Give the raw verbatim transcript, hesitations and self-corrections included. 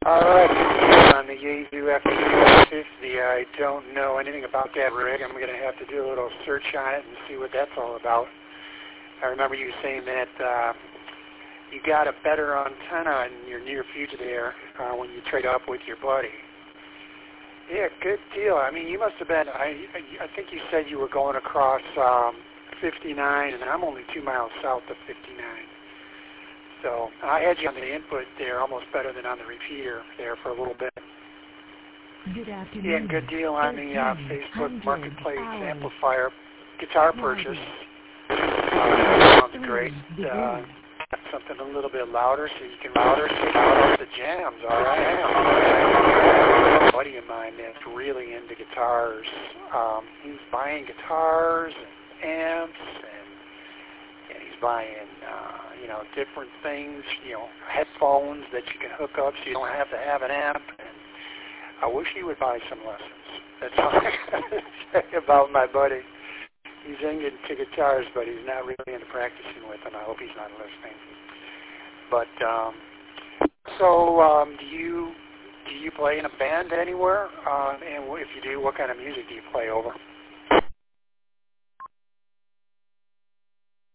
All right, on the Yaesu F two fifty, I don't know anything about that rig. I'm going to have to do a little search on it and see what that's all about. I remember you saying that uh, you got a better antenna in your near future there uh, when you trade up with your buddy. Yeah, good deal. I mean, you must have been, I, I think you said you were going across um, fifty-nine, and I'm only two miles south of fifty-nine. So I had you on the input there almost better than on the repeater there for a little bit. Good afternoon. Yeah, good deal on the uh, Facebook Marketplace amplifier guitar purchase. Uh, sounds great. Uh, something a little bit louder so you can louder so you can out the jams. All right. A buddy of mine that's really into guitars. Um, he's buying guitars and amps and, and he's buying uh, you know different things. You know, headphones that you can hook up so you don't have to have an amp. And I wish he would buy some lessons. That's all I got to say about my buddy. He's into guitars, but he's not really into practicing with them. I hope he's not listening. But um, so, um, do you do you play in a band anywhere? Uh, and if you do, what kind of music do you play over?